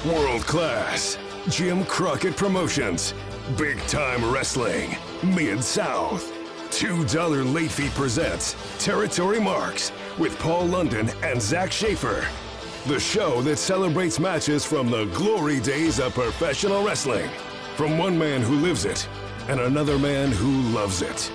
World class. Jim Crockett Promotions. Big time wrestling. Mid-South. $2 Late Fee presents Territory Marks with Paul London and Zach Schaefer. The show that celebrates matches from the glory days of professional wrestling. From one man who lives it and another man who loves it.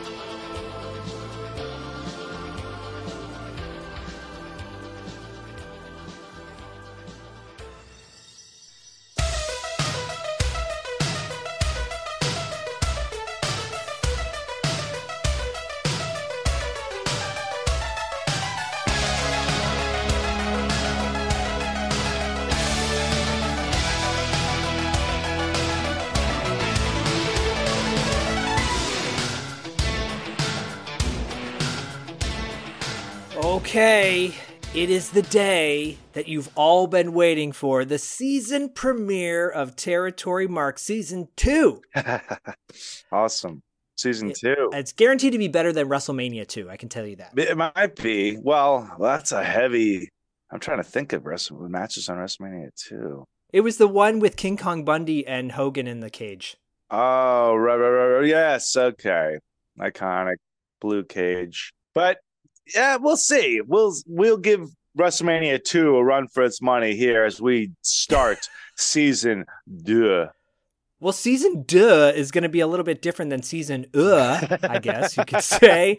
Okay, it is the day that you've all been waiting for, the season premiere of Territory Mark Season 2. Awesome. Season 2. It's guaranteed to be better than WrestleMania 2, I can tell you that. It might be. Well, that's a heavy... I'm trying to think of matches on WrestleMania 2. It was the one with King Kong Bundy and Hogan in the cage. Oh, right. Yes, okay. Iconic blue cage. But... yeah, we'll see. We'll give WrestleMania 2 a run for its money here as we start season 2. Well, season 2 is going to be a little bit different than season I guess you could say,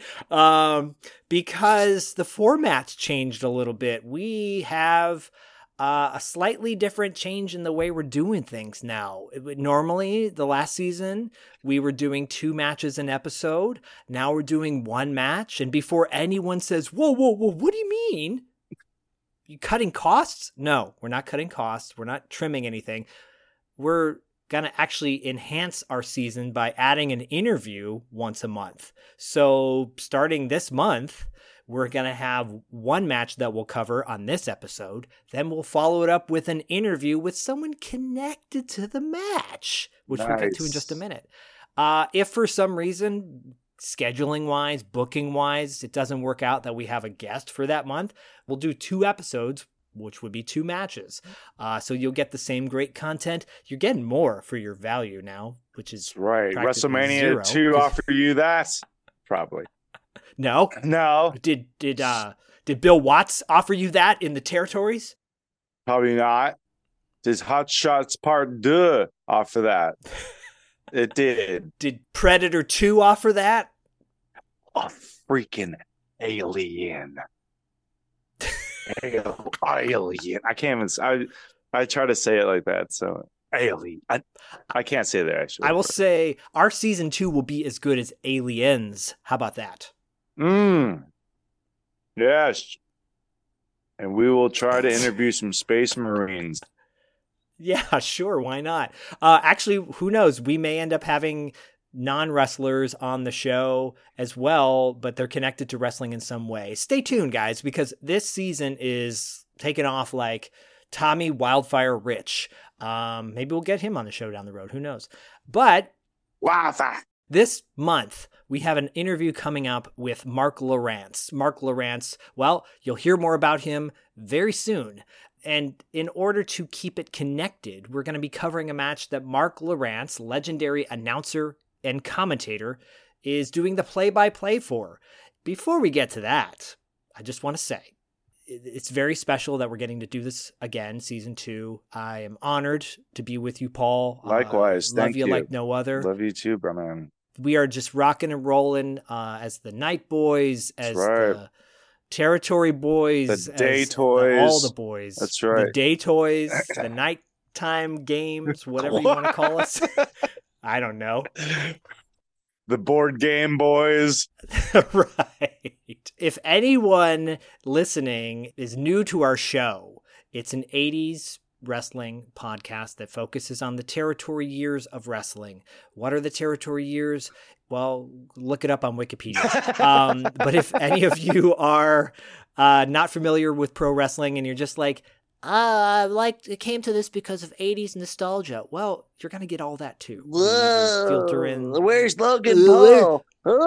because the format's changed a little bit. We have a slightly different change in the way we're doing things now. Normally, the last season, we were doing 2 matches an episode. Now we're doing 1 match. And before anyone says, whoa, what do you mean? You cutting costs? No, we're not cutting costs. We're not trimming anything. We're going to actually enhance our season by adding an interview once a month. So starting this month, we're going to have 1 match that we'll cover on this episode. Then we'll follow it up with an interview with someone connected to the match, which we'll get to in just a minute. If for some reason, scheduling-wise, booking-wise, it doesn't work out that we have a guest for that month, we'll do 2 episodes, which would be 2 matches. So you'll get the same great content. You're getting more for your value now, which is right. WrestleMania 0. 2 offer you that? Probably. No. Did Bill Watts offer you that in the territories? Probably not. Does Hot Shots Part 2 offer that? It did. Did Predator 2 offer that? A freaking alien. Alien. I can't even. I try to say it like that. So alien. I can't say that actually. I will say our season 2 will be as good as Aliens. How about that? Yes. And we will try to interview some Space Marines. Yeah, sure. Why not? Actually, who knows? We may end up having non-wrestlers on the show as well, but they're connected to wrestling in some way. Stay tuned, guys, because this season is taking off like Tommy Wildfire Rich. Maybe we'll get him on the show down the road. Who knows? But this month, we have an interview coming up with Mark Lowrance. Mark Lowrance, well, you'll hear more about him very soon. And in order to keep it connected, we're going to be covering a match that Mark Lowrance, legendary announcer and commentator, is doing the play-by-play for. Before we get to that, I just want to say, it's very special that we're getting to do this again, season 2. I am honored to be with you, Paul. Likewise. Love you like no other. Love you too, bro, man. We are just rocking and rolling as the Night Boys, as the Territory Boys, the Day Toys, all the boys. That's right. The Day Toys, the Nighttime Games, whatever you want to call us. I don't know. The Board Game Boys. Right. If anyone listening is new to our show, it's an 80s wrestling podcast that focuses on the territory years of wrestling. What are the territory years? Well, look it up on Wikipedia. But if any of you are not familiar with pro wrestling and you're just like, it came to this because of 80s nostalgia. Well, you're going to get all that too. Whoa, filter in. Where's Logan Paul?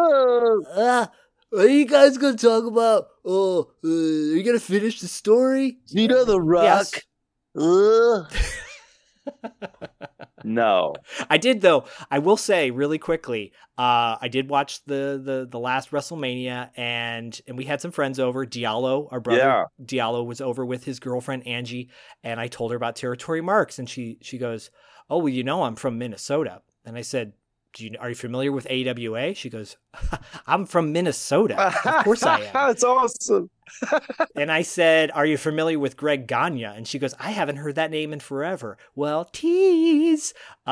Are you guys going to talk about, are you going to finish the story? You know The Rock? Yes. No. I did, though. I will say really quickly, I did watch the last WrestleMania, and we had some friends over. Diallo, our brother Diallo, was over with his girlfriend Angie, and I told her about Territory Marks, and she goes, "Oh, well, you know, I'm from Minnesota." And I said, are you familiar with AWA? She goes, "I'm from Minnesota. Of course I am." That's awesome. And I said, "Are you familiar with Greg Gagne?" And she goes, "I haven't heard that name in forever." Well, tease.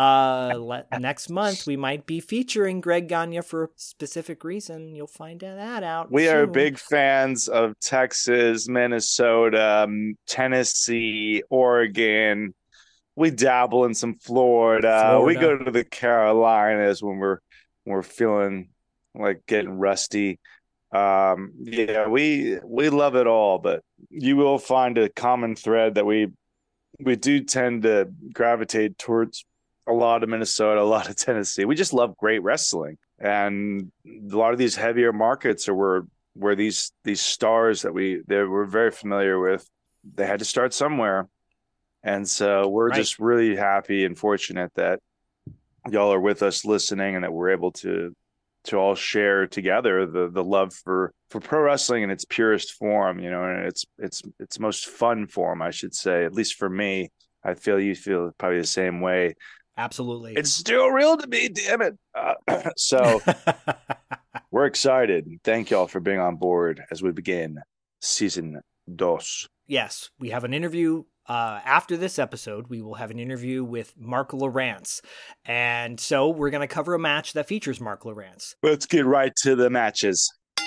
Next month, we might be featuring Greg Gagne for a specific reason. You'll find that out We soon. are big fans of Texas, Minnesota, Tennessee, Oregon. We dabble in some Florida. We go to the Carolinas when we're feeling like getting rusty. Yeah, we love it all, but you will find a common thread that we do tend to gravitate towards a lot of Minnesota, a lot of Tennessee. We just love great wrestling, and a lot of these heavier markets are where these stars that we're very familiar with, they had to start somewhere. And so we're just really happy and fortunate that y'all are with us listening, and that we're able to all share together the love for pro wrestling in its purest form, you know, and its most fun form, I should say. At least for me, I feel you feel probably the same way. Absolutely. It's still real to me, damn it. So we're excited. Thank y'all for being on board as we begin season 2. Yes, we have an interview. After this episode, we will have an interview with Mark Lowrance. And so we're going to cover a match that features Mark Lowrance. Let's get right to the matches.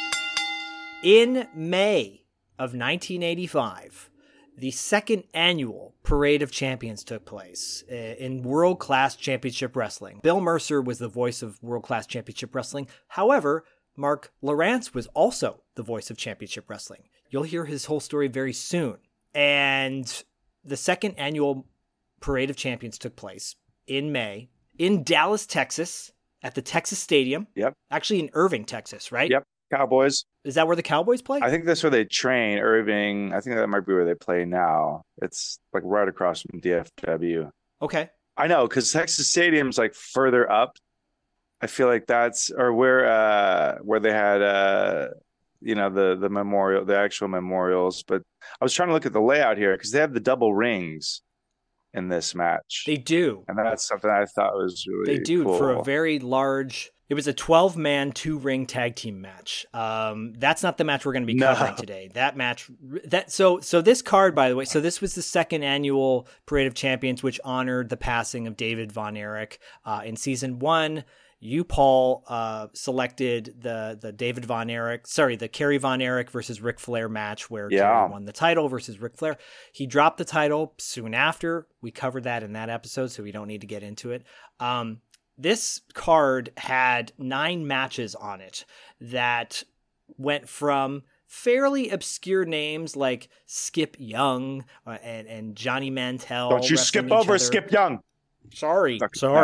In May of 1985, the second annual Parade of Champions took place in World Class Championship Wrestling. Bill Mercer was the voice of World Class Championship Wrestling. However, Mark Lowrance was also the voice of Championship Wrestling. You'll hear his whole story very soon. And the second annual Parade of Champions took place in May in Dallas, Texas, at the Texas Stadium. Yep. Actually in Irving, Texas, right? Yep. Cowboys. Is that where the Cowboys play? I think that's where they train. Irving. I think that might be where they play now. It's like right across from DFW. Okay. I know, because Texas Stadium's like further up. I feel like that's where they had the memorial, the actual memorials. But I was trying to look at the layout here because they have the double rings in this match. They do. And that's something I thought was really They do cool. For a very large, it was a 12-man, 2-ring tag team match. That's not the match we're going to be covering today. That match, so this card, by the way, so this was the second annual Parade of Champions, which honored the passing of David Von Erich. In season 1, you, Paul, selected the Kerry Von Erich versus Ric Flair match where Kerry won the title versus Ric Flair. He dropped the title soon after. We covered that in that episode, so we don't need to get into it. This card had 9 matches on it that went from fairly obscure names like Skip Young and Johnny Mantell. Don't you skip over Skip Young. Sorry.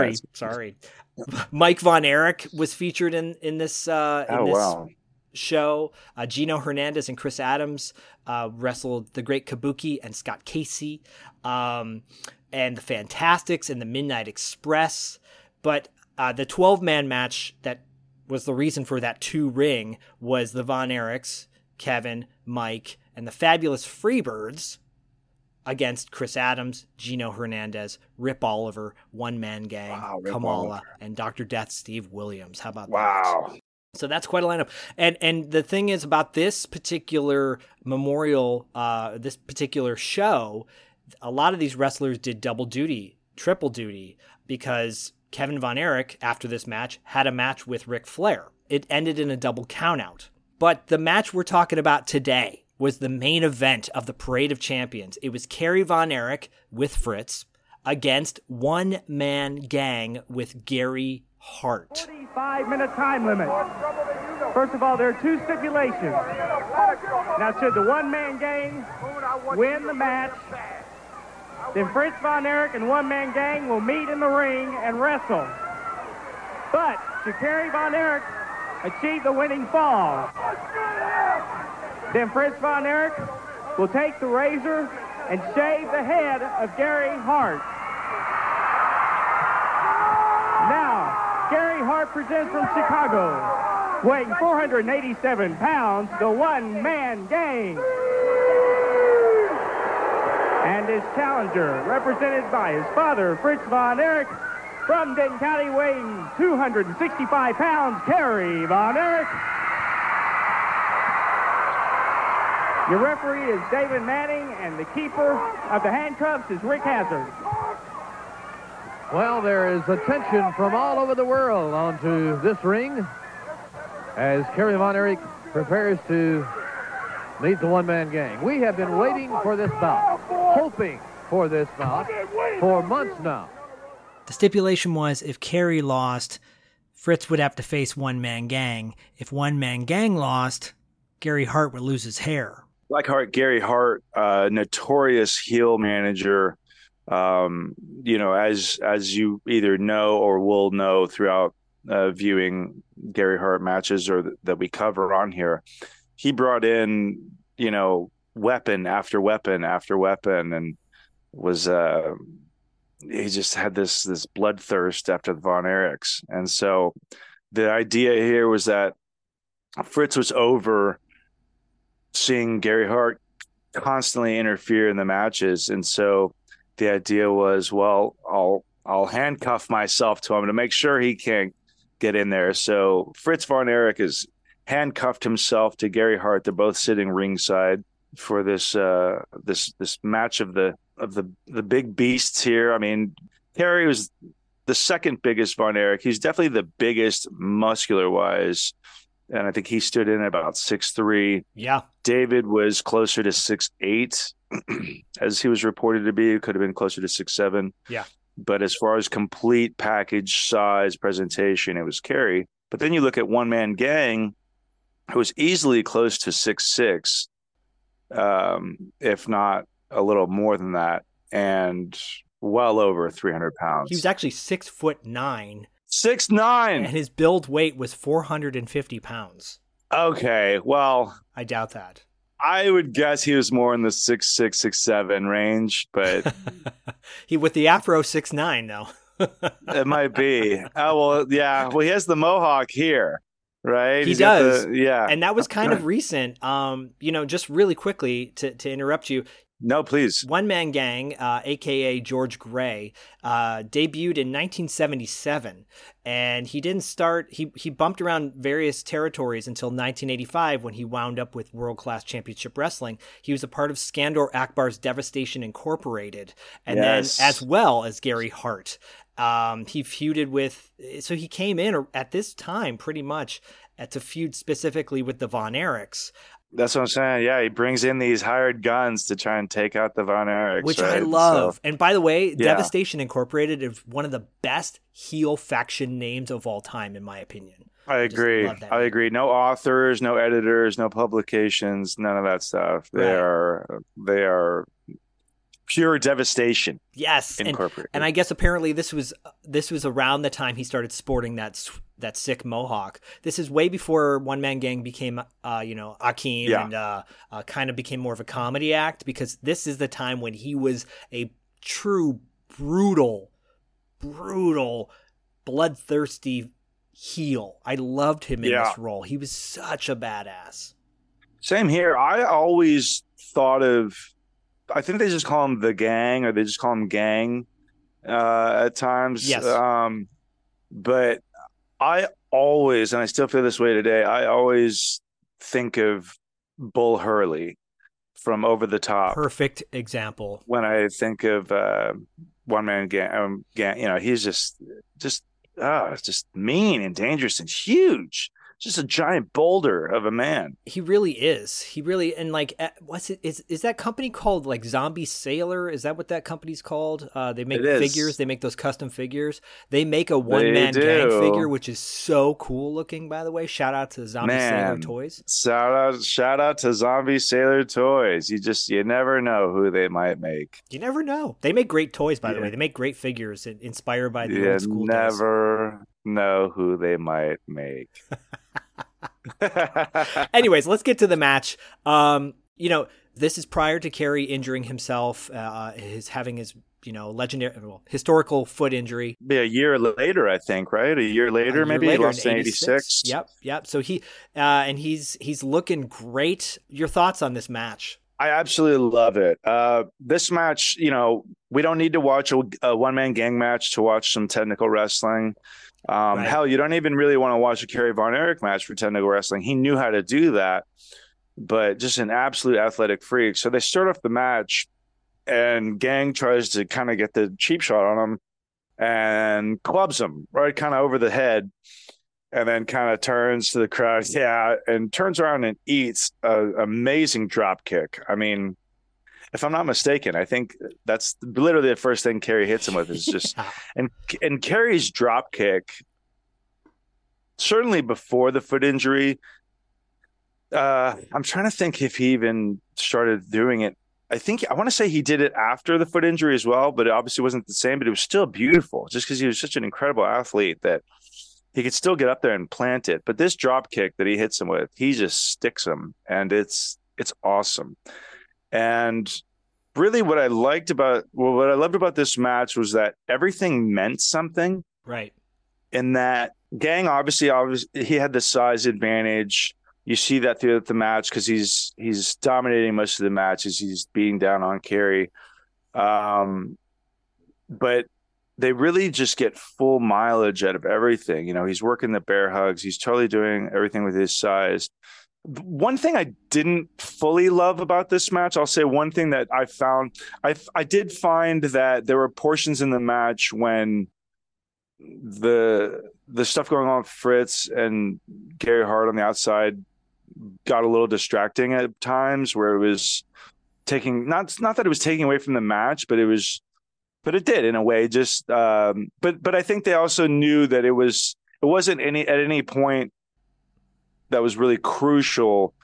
Mike Von Erich was featured in this show. Gino Hernandez and Chris Adams wrestled the Great Kabuki and Scott Casey, and the Fantastics and the Midnight Express. But the 12-man match that was the reason for that 2-ring was the Von Erichs, Kevin, Mike, and the Fabulous Freebirds against Chris Adams, Gino Hernandez, Rip Oliver, One Man Gang, Kamala, and Dr. Death Steve Williams. How about that? Wow. So that's quite a lineup. And the thing is about this particular memorial, this particular show, a lot of these wrestlers did double duty, triple duty, because Kevin Von Erich, after this match, had a match with Ric Flair. It ended in a double countout. But the match we're talking about today was the main event of the Parade of Champions. It was Kerry Von Erich with Fritz against One Man Gang with Gary Hart. 45-minute time limit. First of all, there are 2 stipulations. Now, should the One Man Gang win the match, then Fritz Von Erich and One Man Gang will meet in the ring and wrestle. But should Kerry Von Erich achieve the winning fall, then Fritz Von Erich will take the razor and shave the head of Gary Hart. Hart presents from Chicago, weighing 487 pounds, the one-man gang. And his challenger, represented by his father, Fritz Von Erich, from Denton County, weighing 265 pounds, Kerry Von Erich. Your referee is David Manning, and the keeper of the handcuffs is Rick Hazard. Well, there is attention from all over the world onto this ring as Kerry Von Erich prepares to meet the one-man gang. We have been waiting for this bout, hoping for this bout for months now. The stipulation was if Kerry lost, Fritz would have to face one-man gang. If one-man gang lost, Gary Hart would lose his hair. Gary Hart, notorious heel manager, as you either know or will know throughout viewing Gary Hart matches or that we cover on here. He brought in, weapon after weapon after weapon, and was he just had this bloodthirst after the Von Erichs. And so the idea here was that Fritz was over seeing Gary Hart constantly interfere in the matches, and so the idea was, well, I'll handcuff myself to him to make sure he can't get in there. So Fritz Von Erich has handcuffed himself to Gary Hart. They're both sitting ringside for this match of the big beasts here. I mean, Kerry was the second biggest Von Erich. He's definitely the biggest muscular wise. And I think he stood in at about 6'3". Yeah. David was closer to 6'8", as he was reported to be. It could have been closer to 6'7". Yeah. But as far as complete package size presentation, it was Kerry. But then you look at One Man Gang, who was easily close to 6'6", if not a little more than that, and well over 300 pounds. He was actually 6'9". 6'9". And his build weight was 450 pounds. Okay, well, I doubt that. I would guess he was more in the 6'6", 6'7" range, but he with the afro 6'9" though. It might be. Oh well, yeah. Well, he has the mohawk here, right? He does. Yeah, and that was kind of recent. Just really quickly to interrupt you. No, please. One Man Gang, a.k.a. George Gray, debuted in 1977, and he didn't start, he bumped around various territories until 1985 when he wound up with World Class Championship Wrestling. He was a part of Skandor Akbar's Devastation Incorporated, and then as well as Gary Hart. He feuded with, so he came in at this time pretty much to feud specifically with the Von Erichs. That's what I'm saying. Yeah, he brings in these hired guns to try and take out the Von Erichs, which right? I love. So, and by the way, Devastation Incorporated is one of the best heel faction names of all time, in my opinion. I agree. I agree. No authors, no editors, no publications, none of that stuff. They are pure devastation. Yes, Incorporated. And I guess apparently this was around the time he started sporting that sick mohawk. This is way before One Man Gang became, Akeem and kind of became more of a comedy act, because this is the time when he was a true brutal, bloodthirsty heel. I loved him in this role. He was such a badass. Same here. I always thought of, I think they just call him the Gang, or they just call him Gang at times. Yes. But I always, and I still feel this way today, I always think of Bull Hurley from Over the Top. Perfect example. When I think of One Man Gang, he's just mean and dangerous and huge. Just a giant boulder of a man. He really is. And like, what's it? Is that company called like Zombie Sailor? Is that what that company's called? They make figures. They make those custom figures. They make a One Man Gang figure, which is so cool looking, by the way. Shout out to Zombie Sailor Toys. Shout out to Zombie Sailor Toys. You never know who they might make. You never know. They make great toys, by the way. They make great figures inspired by the old school days. Never know who they might make. Anyways, let's get to the match. This is prior to Kerry injuring himself, having his legendary, historical foot injury. Be a year later, I think, right? A year later, maybe he lost in 86. Yep. So he's looking great. Your thoughts on this match? I absolutely love it. This match, we don't need to watch a one-man gang match to watch some technical wrestling. Right. Hell, you don't even really want to watch a Kerry Von Erich match for technical wrestling. He knew how to do that, but just an absolute athletic freak. So they start off the match, and Gang tries to kind of get the cheap shot on him and clubs him right kind of over the head, and then kind of turns to the crowd, and turns around and eats an amazing drop kick. I mean, if I'm not mistaken, I think that's literally the first thing Kerry hits him with is just and Kerry's drop kick, certainly before the foot injury. I'm trying to think if he even started doing it. I want to say he did it after the foot injury as well, but it obviously wasn't the same, but it was still beautiful just because he was such an incredible athlete that he could still get up there and plant it. But this drop kick that he hits him with, he just sticks him, and it's awesome. And really what I loved about this match was that everything meant something. Right. In that Gang, obviously he had the size advantage. You see that throughout the match because he's dominating most of the matches. He's beating down on Kerry. But they really just get full mileage out of everything. He's working the bear hugs. He's totally doing everything with his size. One thing I didn't fully love about this match, I'll say one thing that I found, I did find that there were portions in the match when the stuff going on with Fritz and Gary Hart on the outside got a little distracting at times, where it was taking, not that it was taking away from the match, but it did in a way, just but I think they also knew that it wasn't at any point that was really crucial,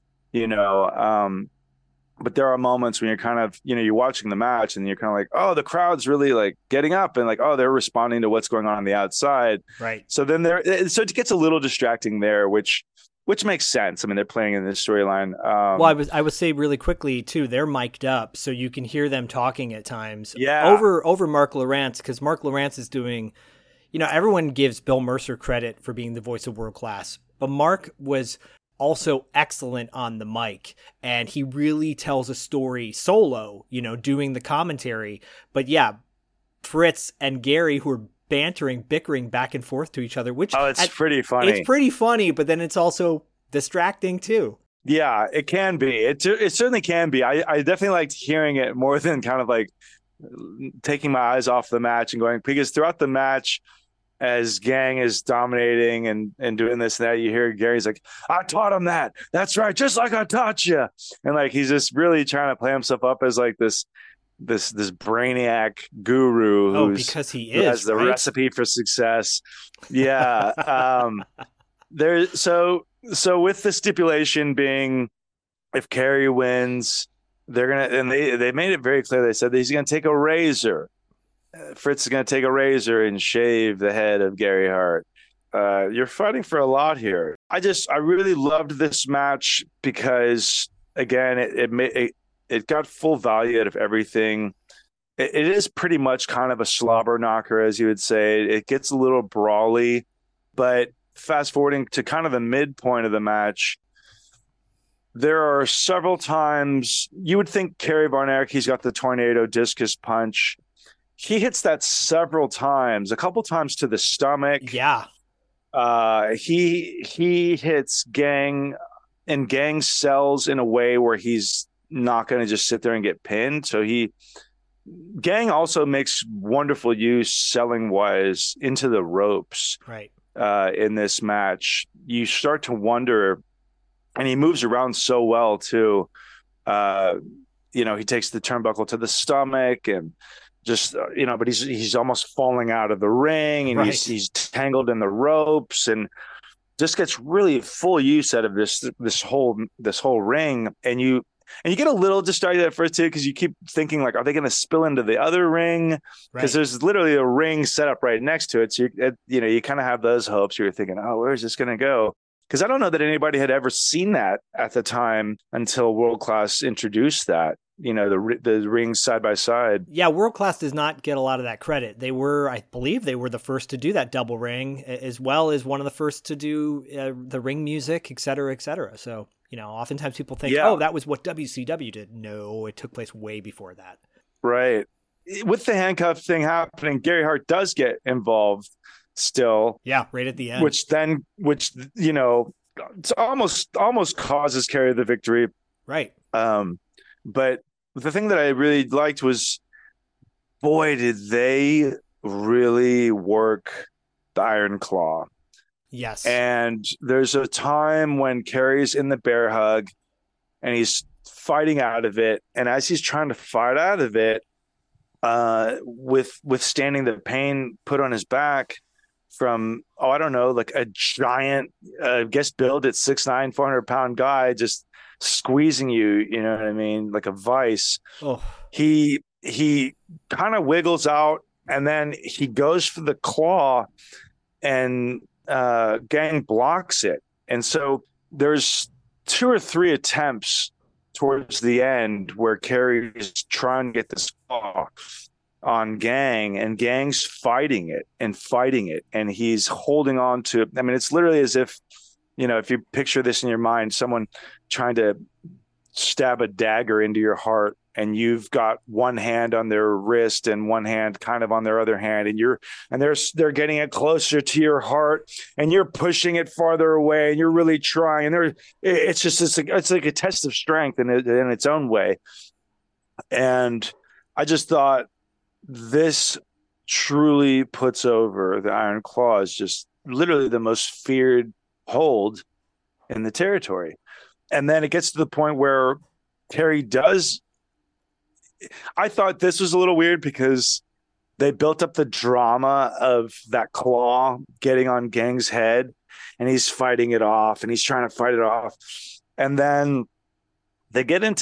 but there are moments when you're kind of, you're watching the match and you're kind of like, oh, the crowd's really like getting up and like, oh, they're responding to what's going on the outside. Right. So then so it gets a little distracting there, which makes sense. I mean, they're playing in this storyline. Well, I would say really quickly too, they're mic'd up, so you can hear them talking at times. Yeah. Over Mark Lowrance, because Mark Lowrance is doing, everyone gives Bill Mercer credit for being the voice of World Class, but Mark was also excellent on the mic, and he really tells a story solo, doing the commentary. But yeah, Fritz and Gary, who are bickering back and forth to each other, which it's pretty funny. It's pretty funny, but then it's also distracting too. Yeah, it can be. It certainly can be. I definitely liked hearing it more than kind of like taking my eyes off the match and going, because throughout the match, as Gang is dominating and doing this and that, you hear Gary's like, I taught him that. That's right. Just like I taught you. And like, he's just really trying to play himself up as like this brainiac guru because he has the recipe for success. Yeah. So with the stipulation being, if Kerry wins, they're gonna, and they made it very clear. They said that he's gonna take a razor. Fritz is gonna take a razor and shave the head of Gary Hart. You're fighting for a lot here. I really loved this match because, again, it got full value out of everything. It is pretty much kind of a slobber knocker, as you would say. It gets a little brawly, but fast forwarding to kind of the midpoint of the match, there are several times you would think Kerry Von Erich, he's got the tornado discus punch. He hits that several times, a couple times to the stomach. Yeah. He hits Gang, and Gang sells in a way where he's not going to just sit there and get pinned. So Gang also makes wonderful use selling wise into the ropes. Right. In this match, you start to wonder, and he moves around so well too. He takes the turnbuckle to the stomach and just, but he's almost falling out of the ring, and right. he's tangled in the ropes, and just gets really full use out of this whole ring. And you get a little distracted at first too, because you keep thinking like, are they going to spill into the other ring? Because there's literally a ring set up right next to it. So you kind of have those hopes. You're thinking, oh, where is this going to go? Because I don't know that anybody had ever seen that at the time until World Class introduced that. the rings side by side. Yeah, World Class does not get a lot of that credit. I believe they were the first to do that double ring, as well as one of the first to do the ring music, et cetera, et cetera. So, oftentimes people think, that was what WCW did. No, it took place way before that. Right. With the handcuff thing happening, Gary Hart does get involved still. Yeah, right at the end. Which it's almost causes Kerry the victory. Right. But the thing that I really liked was, boy, did they really work the Iron Claw. Yes. And there's a time when Kerry's in the bear hug and he's fighting out of it. And as he's trying to fight out of it, withstanding the pain put on his back from, like a giant, build at 6'9", 400-pound guy just squeezing you, you know what I mean? Like a vice. Oh. He kind of wiggles out and then he goes for the claw and Gang blocks it. And so there's 2 or 3 attempts towards the end where Kerry is trying to get this claw on Gang, and Gang's fighting it, and he's holding on to it. I mean, it's literally as if, if you picture this in your mind, someone trying to stab a dagger into your heart, and you've got one hand on their wrist and one hand kind of on their other hand, and they're getting it closer to your heart, and you're pushing it farther away, and you're really trying, and it's like a test of strength in its own way. And I just thought, this truly puts over the Iron Claw as just literally the most feared hold in the territory. And then it gets to the point where Kerry does. I thought this was a little weird because they built up the drama of that claw getting on Gang's head, and he's fighting it off, and he's trying to fight it off. And then they get into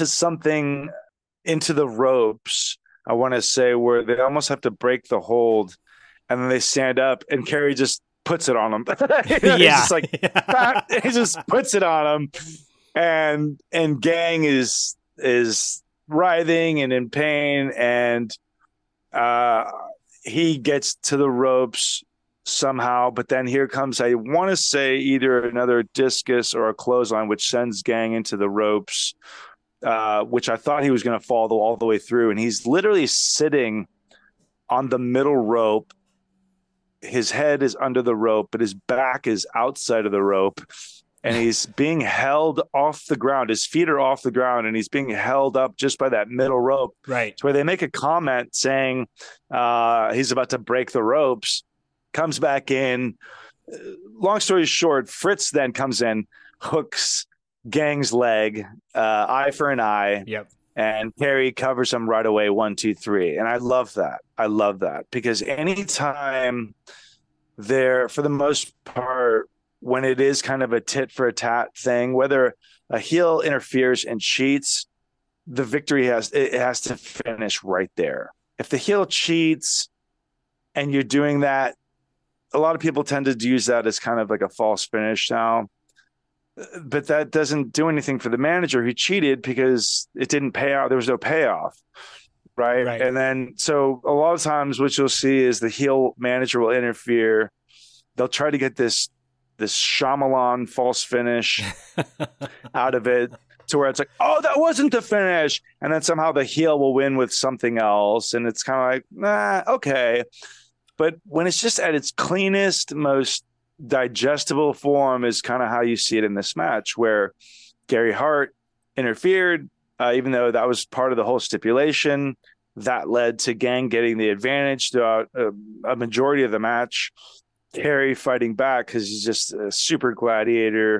the ropes, I want to say, where they almost have to break the hold, and then they stand up, and Kerry just puts it on him. Yeah. He just puts it on him, and Gang is writhing and in pain, and he gets to the ropes somehow, but then here comes, I want to say, either another discus or a clothesline, which sends Gang into the ropes, which I thought he was going to fall all the way through. And he's literally sitting on the middle rope. His head is under the rope, but his back is outside of the rope. And he's being held off the ground. His feet are off the ground, and he's being held up just by that middle rope. Right. To where they make a comment saying he's about to break the ropes, comes back in. Long story short, Fritz then comes in, hooks Gang's leg, eye for an eye. Yep. And Kerry covers him right away, 1, 2, 3. And I love that because anytime there, for the most part, when it is kind of a tit for a tat thing, whether a heel interferes and cheats, the victory has to finish right there. If the heel cheats and you're doing that, a lot of people tend to use that as kind of like a false finish now. But that doesn't do anything for the manager who cheated because it didn't pay out. There was no payoff. Right. And then, so a lot of times what you'll see is the heel manager will interfere. They'll try to get this Shyamalan false finish out of it to where it's like, oh, that wasn't the finish. And then somehow the heel will win with something else. And it's kind of like, nah, okay. But when it's just at its cleanest, most digestible form is kind of how you see it in this match, where Gary Hart interfered, even though that was part of the whole stipulation. That led to Gang getting the advantage throughout a majority of the match. Kerry fighting back because he's just a super gladiator.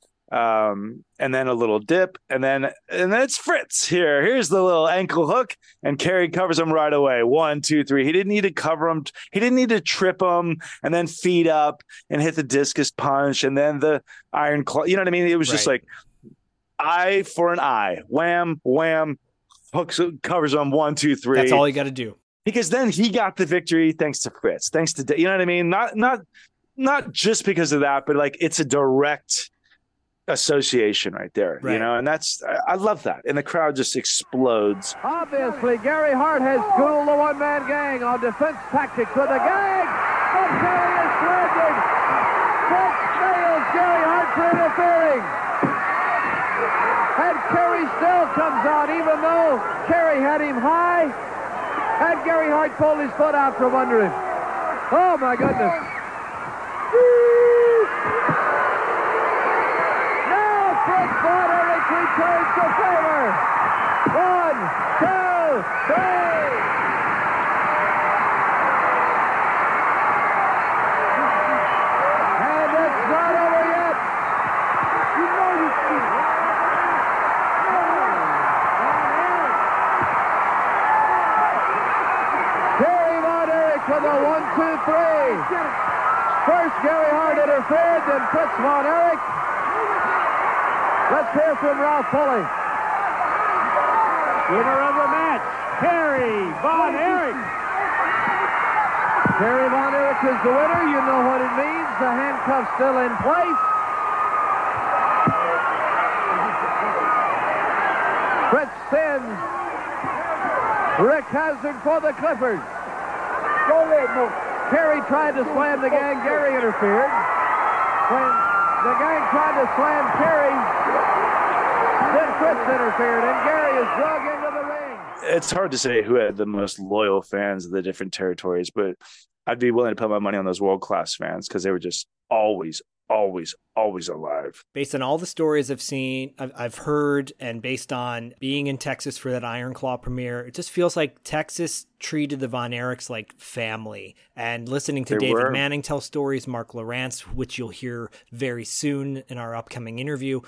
And then a little dip, and then it's Fritz here. Here's the little ankle hook, and Kerry covers him right away. 1, 2, 3. He didn't need to cover him. He didn't need to trip him and then feed up and hit the discus punch and then the iron claw. You know what I mean? It was just like eye for an eye. Wham, wham, hooks, covers him. 1, 2, 3. That's all you got to do. Because then he got the victory thanks to Fritz. Thanks to, you know what I mean? Not just because of that, but like it's a direct association right there, Right. and I love that. And the crowd just explodes. Obviously, Gary Hart has schooled the one-man gang on defense tactics with a gang. But Gary is surrendered. Fritz nails Gary Hart for interfering. And Kerry still comes out, even though Kerry had him high. And Gary Hart pulled his foot out from under him. Oh, my goodness. Now Fritz Von Erich returns to favor. 1, 2, 3. And it's not over yet. Kerry Von Erich with a 1, 2, 3. First Gary Hart interfered, then Fritz Von Erich. Let's hear from Ralph Pulley. Winner of the match, Kerry Von Erich. Kerry Von Erich is the winner. You know what it means. The handcuff's still in place. Fritz sends Rick Hazard for the Clippers. Kerry tried to slam the gang. Gary interfered. When the gang tried to slam Kerry, then Fritz interfered, and Gary is drug into the ring. It's hard to say who had the most loyal fans of the different territories, but I'd be willing to put my money on those world-class fans because they were just always alive. Based on all the stories I've heard, and based on being in Texas for that Iron Claw premiere, it just feels like Texas treated the Von Erichs like family. And listening to David Manning tell stories, Mark Lawrence, which you'll hear very soon in our upcoming interview,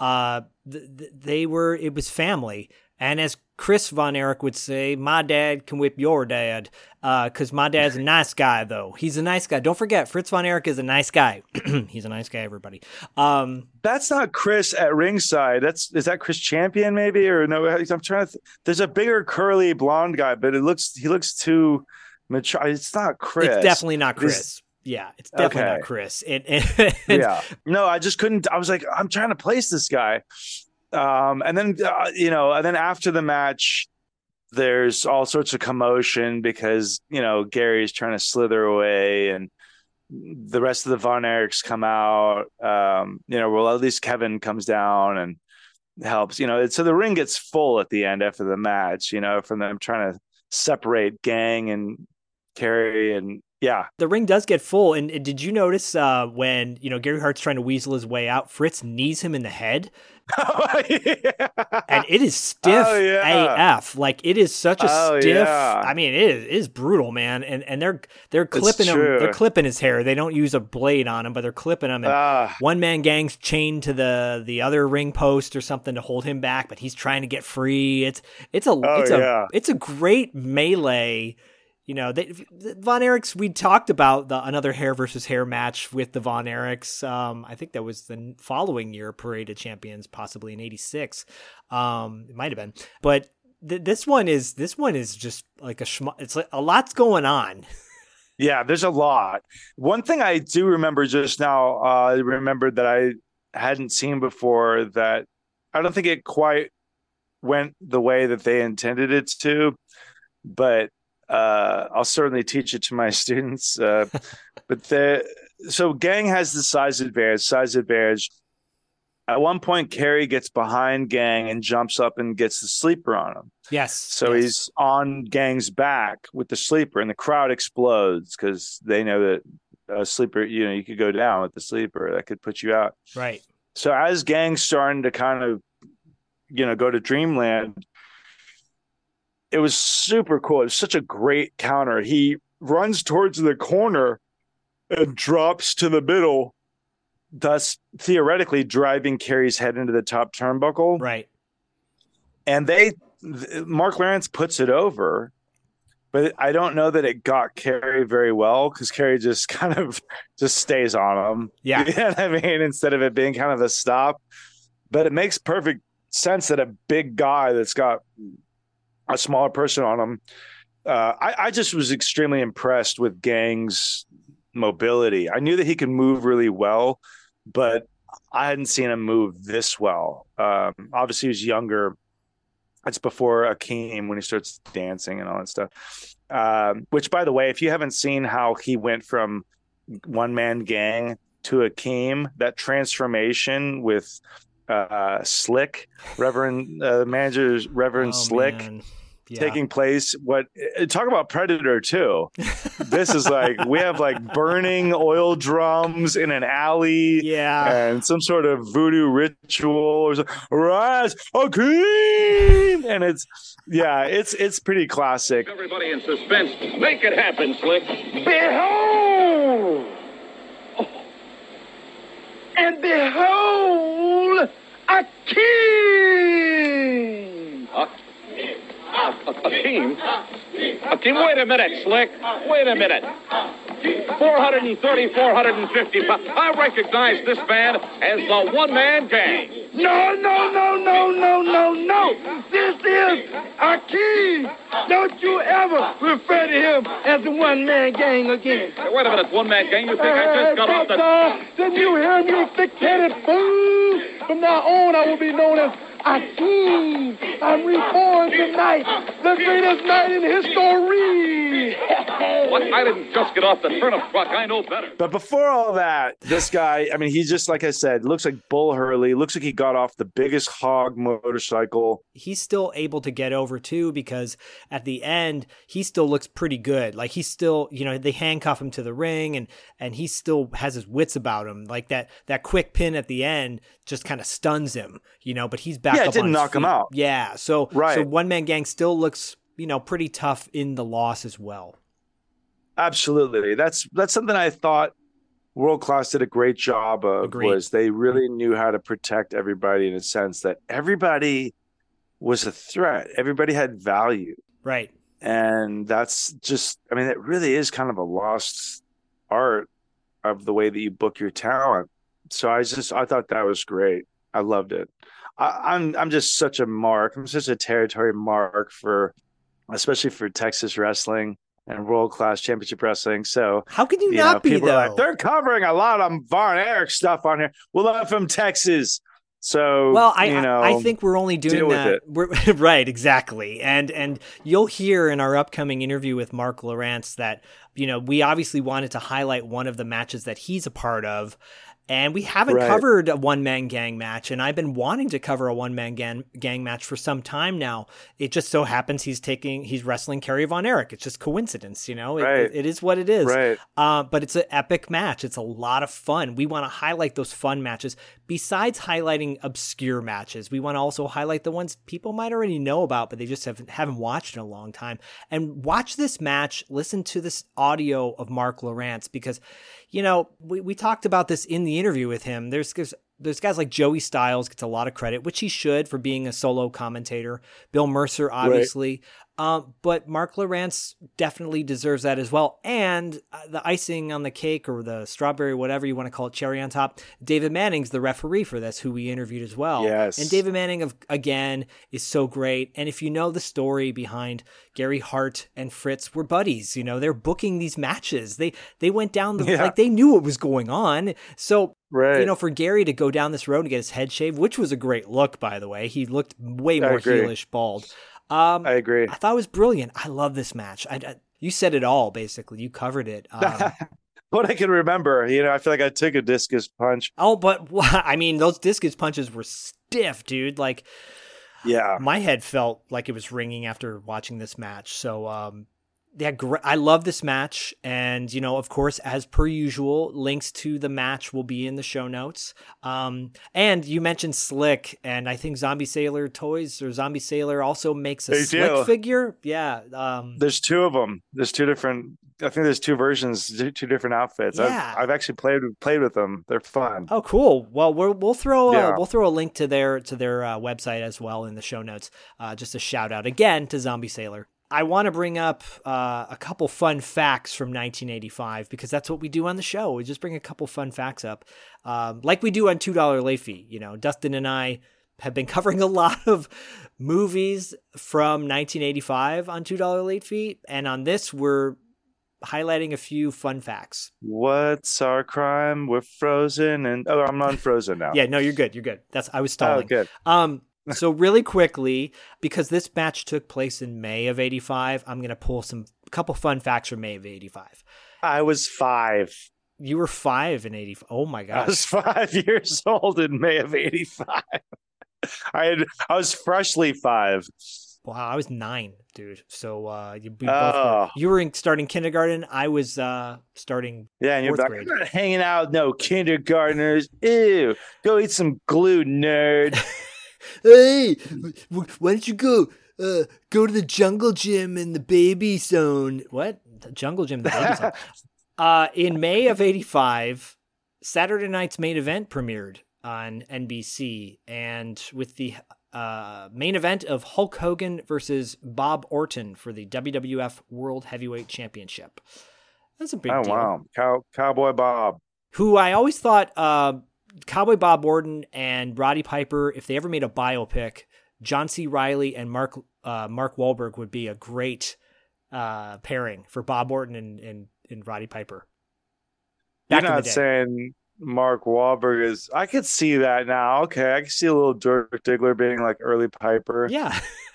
it was family. And as Chris Von Erich would say, my dad can whip your dad, because my dad's a nice guy, though. He's a nice guy. Don't forget, Fritz Von Erich is a nice guy. He's a nice guy, everybody. That's not Chris at ringside. Is that Chris Champion, maybe? Or no, I'm trying to there's a bigger curly blonde guy, but he looks too mature. It's not Chris. It's definitely not Chris. Yeah, it's definitely not Chris. Yeah. No, I just couldn't. I was like, I'm trying to place this guy. And then after the match, there's all sorts of commotion because, Gary's trying to slither away and the rest of the Von Erichs come out. Well, at least Kevin comes down and helps, so the ring gets full at the end after the match, from them trying to separate Gang and Kerry. And yeah, the ring does get full. And did you notice when, Gary Hart's trying to weasel his way out, Fritz knees him in the head? Yeah. And it is stiff AF. Like, it is such a stiff. Yeah. I mean, it is brutal, man. And they're clipping him. They're clipping his hair. They don't use a blade on him, but they're clipping him. And one man gang's chained to the other ring post or something to hold him back, but he's trying to get free. It's a great melee. The Von Erichs, we talked about another hair versus hair match with the Von Erichs. I think that was the following year, Parade of Champions, possibly in '86. It might have been, but this one is just like it's like a lot's going on. Yeah, there's a lot. One thing I do remember just now, I remembered that I hadn't seen before, that I don't think it quite went the way that they intended it to, but I'll certainly teach it to my students. So Gang has the size advantage. At one point, Kerry gets behind Gang and jumps up and gets the sleeper on him. Yes. So he's on Gang's back with the sleeper, and the crowd explodes because they know that a sleeper, you could go down with the sleeper. That could put you out. Right. So as Gang's starting to kind of, go to Dreamland, it was super cool. It was such a great counter. He runs towards the corner and drops to the middle, thus theoretically driving Kerry's head into the top turnbuckle. Right. And Mark Lawrence puts it over, but I don't know that it got Kerry very well because Kerry just kind of just stays on him. Yeah. You know what I mean? Instead of it being kind of a stop. But it makes perfect sense that a big guy that's got a smaller person on him. I just was extremely impressed with Gang's mobility. I knew that he could move really well, but I hadn't seen him move this well. Obviously, he was younger. It's before Akeem when he starts dancing and all that stuff. Which, by the way, if you haven't seen how he went from One Man Gang to Akeem, that transformation with Slick, Reverend Slick. Man. Yeah. Taking place, talk about Predator too. This is like we have like burning oil drums in an alley, and some sort of voodoo ritual or something. Rise, Akeem! And it's pretty classic. Everybody in suspense, make it happen, Slick. Behold! And behold, Akeem! Akeem? Akeem, wait a minute, Slick. Wait a minute. 430, 450 pounds. I recognize this man as the one-man gang. No. This is Akeem. Don't you ever refer to him as the one-man gang again. Hey, wait a minute, one-man gang? You think I just got off the... Didn't you hear me, thick-headed fool? From now on, I will be known as Akeem. I'm reborn tonight, the greatest night in history. What? I didn't just get off the turnip truck. I know better. But before all that, this guy, I mean, he's just, like I said, looks like Bull Hurley. Looks like he got off the biggest hog motorcycle. He's still able to get over too, because at the end, he still looks pretty good. Like he's still, they handcuff him to the ring and he still has his wits about him. Like that quick pin at the end just kind of stuns him, but he's back up on his feet. Yeah, it didn't knock him out. Yeah. So One Man Gang still looks, pretty tough in the loss as well. Absolutely. That's something I thought World Class did a great job of. Agreed. Was they really knew how to protect everybody in a sense that everybody was a threat. Everybody had value. Right. And that's just, it really is kind of a lost art of the way that you book your talent. So I thought that was great. I loved it. I'm just such a mark. I'm such a territory mark especially for Texas wrestling and World Class Championship Wrestling. So how could you not be, though? Like, they're covering a lot of Von Erich stuff on here. Well, I'm from Texas. So, I think we're only doing that. Right, exactly. And you'll hear in our upcoming interview with Mark Lowrance that, we obviously wanted to highlight one of the matches that he's a part of. And we haven't covered a one-man gang match, and I've been wanting to cover a one-man gang match for some time now. It just so happens he's wrestling Kerry Von Erich. It's just coincidence, it is what it is. Right. But it's an epic match. It's a lot of fun. We want to highlight those fun matches. Besides highlighting obscure matches, we want to also highlight the ones people might already know about, but they just haven't watched in a long time. And watch this match, listen to this audio of Mark Lowrance, because we talked about this in the interview with him. There's guys like Joey Styles gets a lot of credit, which he should, for being a solo commentator. Bill Mercer, obviously. But Mark Lowrance definitely deserves that as well. And the icing on the cake, or the strawberry, whatever you want to call it, cherry on top, David Manning's the referee for this, who we interviewed as well. Yes. And David Manning, again, is so great. And if you know the story behind Gary Hart and Fritz were buddies, they're booking these matches. They went down like they knew what was going on. So, for Gary to go down this road and get his head shaved, which was a great look, by the way. He looked way more heelish bald. I agree. I thought it was brilliant. I love this match. You said it all, basically. You covered it. What I can remember, I feel like I took a discus punch. Oh, but those discus punches were stiff, dude. Like, yeah, my head felt like it was ringing after watching this match. So, I love this match. And, of course, as per usual, links to the match will be in the show notes. And you mentioned Slick, and I think Zombie Sailor Toys, or Zombie Sailor, also makes a Slick figure. Yeah. There's two of them. There's two different, I think there's two versions, two different outfits. Yeah. I've actually played with them. They're fun. Oh, cool. Well, we'll throw a link to their website as well in the show notes. Just a shout out again to Zombie Sailor. I want to bring up a couple fun facts from 1985, because that's what we do on the show. We just bring a couple fun facts up, like we do on $2 Late Fee. Dustin and I have been covering a lot of movies from 1985 on $2 Late Fee, and on this we're highlighting a few fun facts. What's our crime? We're frozen, and I'm unfrozen now. Yeah, no, you're good. You're good. I was stalling. Oh, good. So really quickly, because this match took place in May of '85, I'm going to pull a couple fun facts from May of '85. I was 5. You were 5 in '85. Oh my I gosh. was 5 years old in May of '85. I was freshly 5. Wow, I was 9, dude. So you were starting kindergarten. I was starting Yeah, and you're 4th like, grade. I'm not hanging out with no kindergartners. Ew, go eat some glue, nerd. Hey, why don't you go to the jungle gym in the baby zone? What? The jungle gym, the baby zone. In May of '85, Saturday Night's Main Event premiered on NBC, and with the main event of Hulk Hogan versus Bob Orton for the WWF World Heavyweight Championship. That's a big deal. Oh, wow. Cowboy Bob. Who I always thought Cowboy Bob Orton and Roddy Piper, if they ever made a biopic, John C. Reilly and Mark Wahlberg would be a great pairing for Bob Orton and Roddy Piper. You're not saying Mark Wahlberg is... I could see that now. Okay, I can see a little Dirk Diggler being like early Piper. Yeah.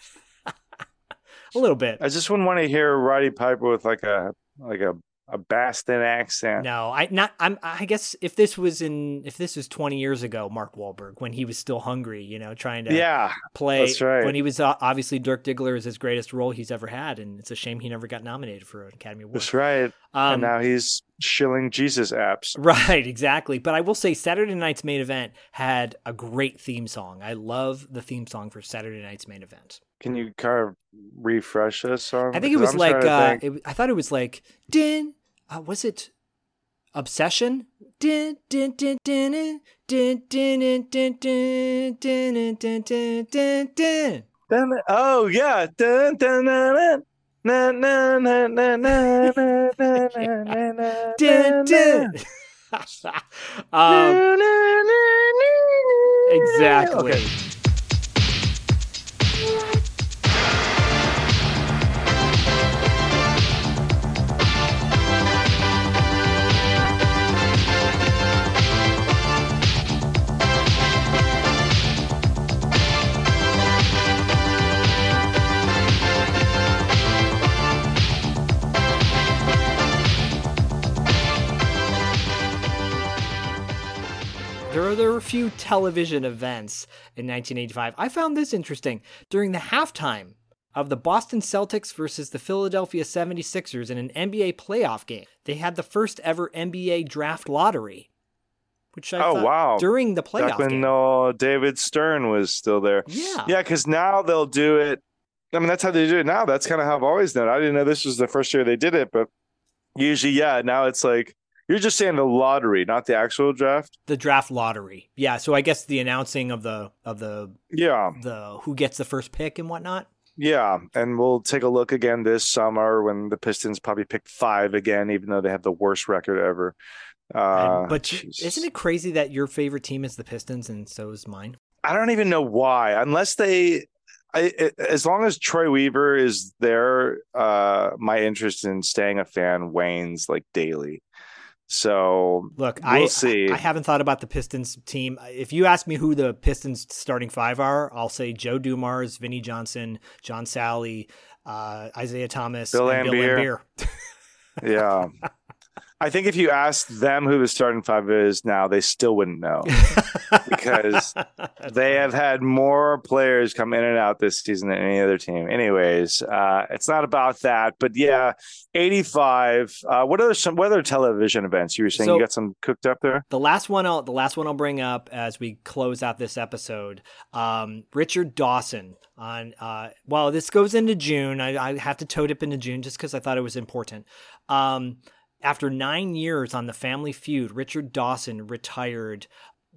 A little bit. I just wouldn't want to hear Roddy Piper with like a Boston accent. No, I guess if this was 20 years ago, Mark Wahlberg, when he was still hungry, trying to play. That's right. When he was obviously Dirk Diggler is his greatest role he's ever had, and it's a shame he never got nominated for an Academy Award. That's right. And now he's shilling Jesus apps. Right, exactly. But I will say Saturday Night's Main Event had a great theme song. I love the theme song for Saturday Night's Main Event. Can you kind of refresh this song? I think it was like I thought it was like was it Obsession? Din din din din din din din din din din din din. Oh yeah. Dun, dun, dun, dun. Na, na, na, na, na, na, na, na, na, Din, din. Exactly. Okay. There were a few television events in 1985. I found this interesting. During the halftime of the Boston Celtics versus the Philadelphia 76ers in an NBA playoff game, they had the first ever NBA draft lottery. Which I thought wow. During the playoff game. When David Stern was still there. Yeah. Yeah, because now they'll do it. I mean, that's how they do it now. That's kind of how I've always done it. I didn't know this was the first year they did it, but usually, now it's like, you're just saying the lottery, not the actual draft? The draft lottery. Yeah, so I guess the announcing of the who gets the first pick and whatnot. Yeah, and we'll take a look again this summer when the Pistons probably pick 5 again, even though they have the worst record ever. But isn't it crazy that your favorite team is the Pistons and so is mine? I don't even know why, unless as long as Troy Weaver is there, my interest in staying a fan wanes like daily. So look, we'll see. I haven't thought about the Pistons team. If you ask me who the Pistons starting 5 are, I'll say Joe Dumars, Vinnie Johnson, John Sally, Isaiah Thomas, Bill and Laimbeer. Bill Laimbeer. Yeah. I think if you asked them who the starting 5 is now, they still wouldn't know because they have had more players come in and out this season than any other team. Anyways, it's not about that, but yeah, 85. What other television events you were saying? You got some cooked up there? The last one I'll bring up as we close out this episode. Richard Dawson on. This goes into June. I have to toe dip into June just because I thought it was important. After 9 years on the Family Feud, Richard Dawson retired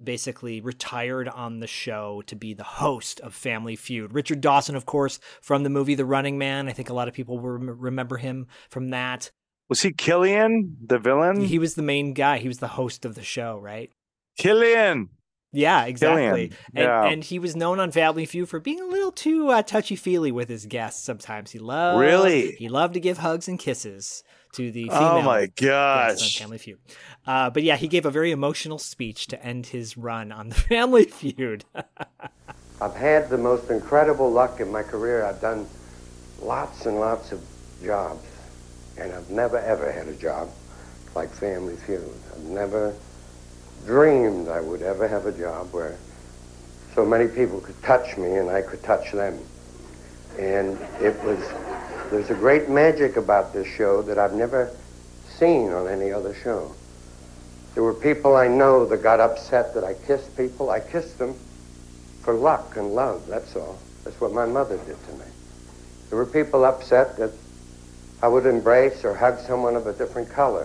on the show to be the host of Family Feud. Richard Dawson, of course, from the movie The Running Man. I think a lot of people will remember him from that. Was he Killian, the villain? He was the main guy. He was the host of the show, right? Killian. Yeah, exactly. Killian. Yeah. And he was known on Family Feud for being a little too touchy-feely with his guests sometimes. He loved to give hugs and kisses to the female Oh my guests on gosh. Family Feud. But yeah, he gave a very emotional speech to end his run on the Family Feud. I've had the most incredible luck in my career. I've done lots and lots of jobs, and I've never ever had a job like Family Feud. I've never dreamed I would ever have a job where so many people could touch me and I could touch them. And there's a great magic about this show that I've never seen on any other show. There were people I know that got upset that I kissed people. I kissed them for luck and love, that's all. That's what my mother did to me. There were people upset that I would embrace or hug someone of a different color.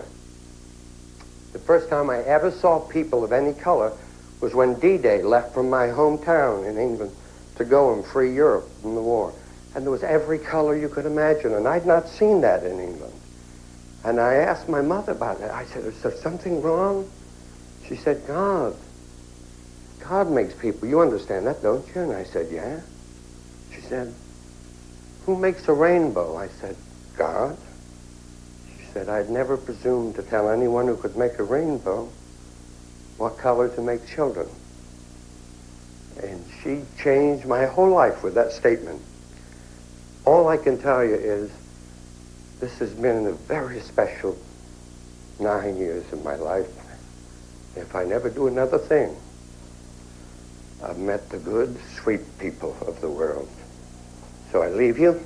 The first time I ever saw people of any color was when D-Day left from my hometown in England to go and free Europe from the war. And there was every color you could imagine, and I'd not seen that in England. And I asked my mother about it. I said, is there something wrong? She said, God makes people. You understand that, don't you? And I said, yeah. She said, who makes a rainbow? I said, God. She said, I'd never presume to tell anyone who could make a rainbow what color to make children. And she changed my whole life with that statement. All I can tell you is this has been a very special 9 years of my life. If I never do another thing, I've met the good, sweet people of the world. So I leave you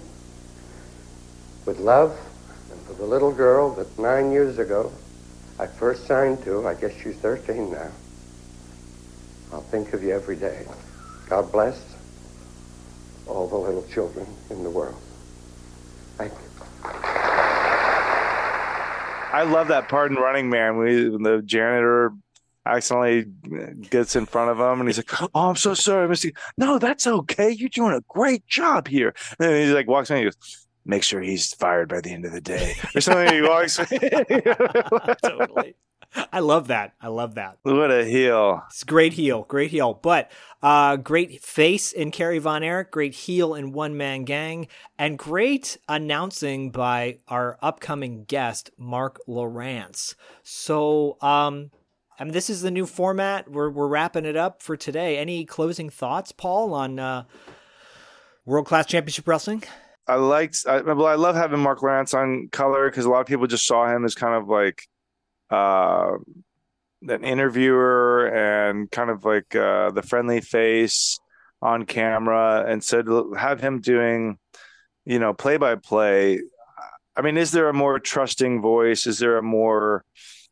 with love, and for the little girl that 9 years ago I first signed to, I guess she's 13 now. I'll think of you every day. God bless all the little children in the world. Thank you. I love that part in Running Man when the janitor accidentally gets in front of him and he's like, oh, I'm so sorry, Mr. No, that's okay. You're doing a great job here. And then he like walks in and he goes, make sure he's fired by the end of the day. Or something. He walks. Totally. I love that. What a heel. It's great heel. But great face in Kerry Von Erich, great heel in One Man Gang, and great announcing by our upcoming guest, Mark Lowrance. So, this is the new format. We're wrapping it up for today. Any closing thoughts, Paul, on World Class Championship Wrestling? I love having Mark Lowrance on color because a lot of people just saw him as kind of like an interviewer and kind of like the friendly face on camera, and said have him doing, play-by-play. I mean, is there a more trusting voice? Is there a more,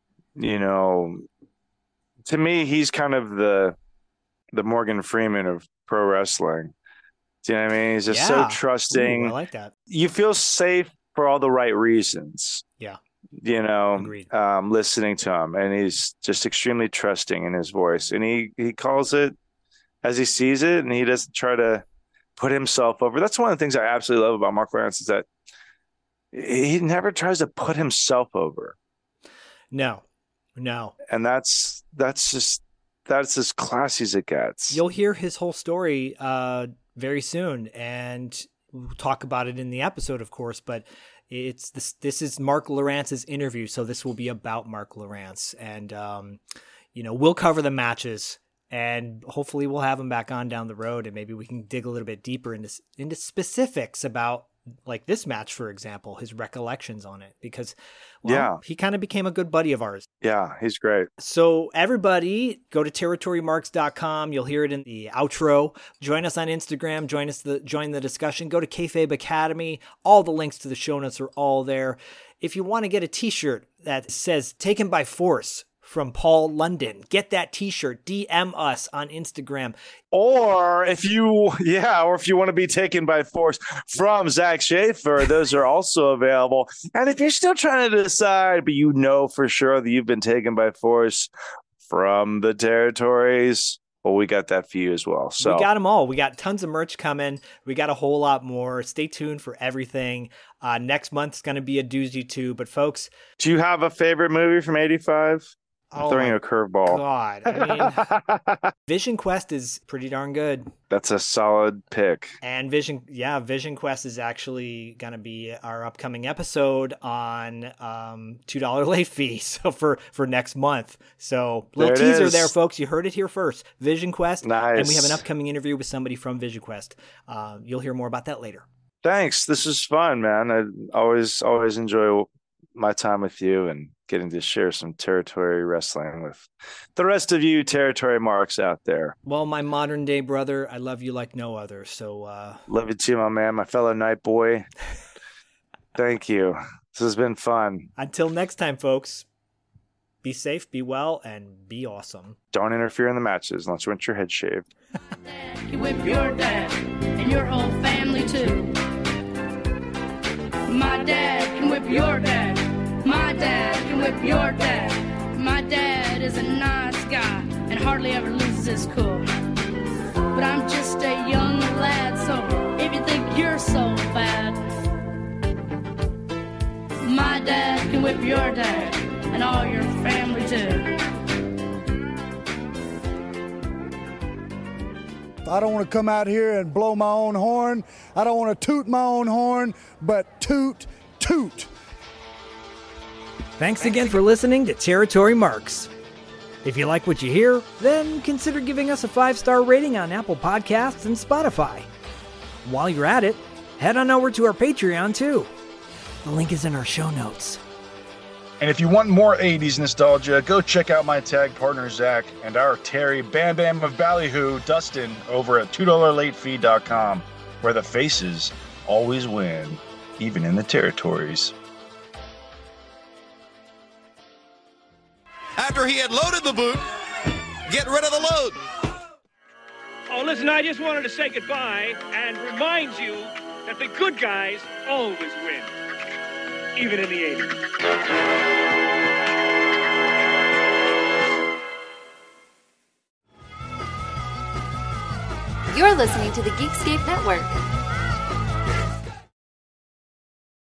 to me, he's kind of the Morgan Freeman of pro wrestling. Do you know what I mean? He's just so trusting. Ooh, I like that. You feel safe for all the right reasons. Yeah. Agreed. Listening to him, and he's just extremely trusting in his voice, and he calls it as he sees it, and he doesn't try to put himself over. That's one of the things I absolutely love about Mark Lowrance, is that he never tries to put himself over. No. And that's as classy as it gets. You'll hear his whole story very soon, and we'll talk about it in the episode, of course, but this is Mark Lowrance's interview, so this will be about Mark Lowrance, and we'll cover the matches, and hopefully we'll have him back on down the road, and maybe we can dig a little bit deeper into specifics about, like, this match, for example, his recollections on it, because he kind of became a good buddy of ours. Yeah, he's great. So everybody go to territorymarks.com. You'll hear it in the outro. Join us on Instagram. Join the discussion. Go to Kayfabe Academy. All the links to the show notes are all there. If you want to get a t-shirt that says Taken by Force from Paul London, get that t-shirt. DM us on Instagram. Or if you want to be taken by force from Zach Schaefer, those are also available. And if you're still trying to decide, but for sure that you've been taken by force from the territories, well, we got that for you as well. So we got them all. We got tons of merch coming. We got a whole lot more. Stay tuned for everything. Next month's going to be a doozy too. But folks, do you have a favorite movie from '85? I'm throwing a curveball. God, I mean, Vision Quest is pretty darn good. That's a solid pick. And Vision Quest is actually going to be our upcoming episode on $2 late fee. So for next month. So little teaser there, folks. You heard it here first. Vision Quest. Nice. And we have an upcoming interview with somebody from Vision Quest. You'll hear more about that later. Thanks. This is fun, man. I always enjoy my time with you and getting to share some territory wrestling with the rest of you territory marks out there. Well, my modern day brother, I love you like no other. So love you too, my man, my fellow night boy. Thank you. This has been fun. Until next time, folks, be safe, be well, and be awesome. Don't interfere in the matches unless you want your head shaved. You whip your dad and your whole family too. My dad can whip your dad. My dad can whip your dad. My dad is a nice guy and hardly ever loses his cool. But I'm just a young lad, so if you think you're so bad, my dad can whip your dad and all your family too. I don't want to come out here and blow my own horn. I don't want to toot my own horn, but toot, toot. Thanks again for listening to Territory Marks. If you like what you hear, then consider giving us a 5-star rating on Apple Podcasts and Spotify. While you're at it, head on over to our Patreon too. The link is in our show notes. And if you want more 80s nostalgia, go check out my tag partner Zach and our Terry Bam Bam of Ballyhoo, Dustin, over at $2latefee.com, where the faces always win, even in the territories. After he had loaded the boot, get rid of the load. Oh, listen, I just wanted to say goodbye and remind you that the good guys always win, even in the 80s. You're listening to the Geekscape Network.